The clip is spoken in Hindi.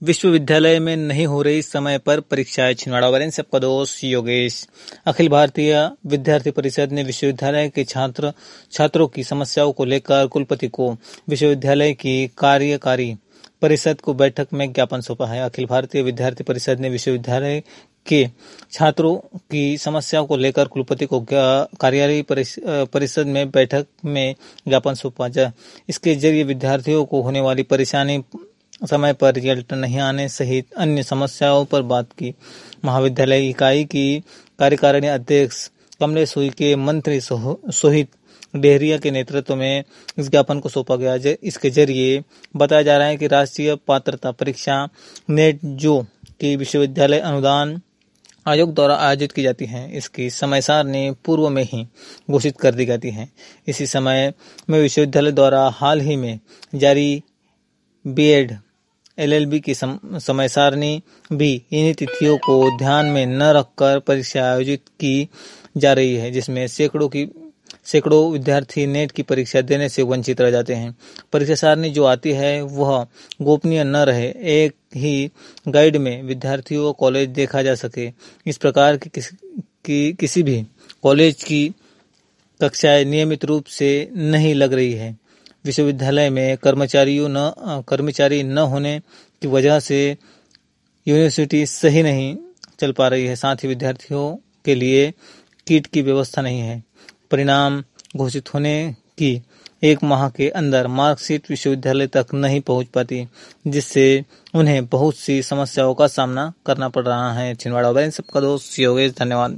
विश्वविद्यालय में नहीं हो रही समय पर परीक्षाएं। छिंदवाड़ा वाले सबका दोस्त योगेश। अखिल भारतीय विद्यार्थी परिषद ने विश्वविद्यालय के छात्रों की समस्याओं को लेकर कुलपति को विश्वविद्यालय की कार्यकारी परिषद को बैठक में ज्ञापन सौंपा है। अखिल भारतीय विद्यार्थी परिषद ने विश्वविद्यालय के छात्रों की समस्याओं को लेकर कुलपति को कार्यकारी परिषद में बैठक में ज्ञापन सौंपा। इसके जरिए विद्यार्थियों को होने वाली परेशानी, समय पर रिजल्ट नहीं आने सहित अन्य समस्याओं पर बात की। महाविद्यालय इकाई की कार्यकारिणी अध्यक्ष कमलेश के मंत्री सोहित डेहरिया के नेतृत्व में इस ज्ञापन को सौंपा गया। इसके जरिए बताया जा रहा है कि राष्ट्रीय पात्रता परीक्षा नेट जो कि विश्वविद्यालय अनुदान आयोग द्वारा आयोजित की जाती है, इसकी समय सारणी पूर्व में ही घोषित कर दी जाती है। इसी समय में विश्वविद्यालय द्वारा हाल ही में जारी बीएड एलएलबी की समय सारणी भी इन्हीं तिथियों को ध्यान में न रखकर परीक्षा आयोजित की जा रही है, जिसमें सैकड़ों विद्यार्थी नेट की परीक्षा देने से वंचित रह जाते हैं। परीक्षा सारणी जो आती है वह गोपनीय न रहे, एक ही गाइड में विद्यार्थियों को कॉलेज देखा जा सके। इस प्रकार की किसी भी कॉलेज की कक्षाएं नियमित रूप से नहीं लग रही है। विश्वविद्यालय में कर्मचारी न होने की वजह से यूनिवर्सिटी सही नहीं चल पा रही है। साथ ही विद्यार्थियों के लिए किट की व्यवस्था नहीं है। परिणाम घोषित होने की एक माह के अंदर मार्कशीट विश्वविद्यालय तक नहीं पहुंच पाती, जिससे उन्हें बहुत सी समस्याओं का सामना करना पड़ रहा है। छिंदवाड़ा सबका दोस्त योगेश। धन्यवाद।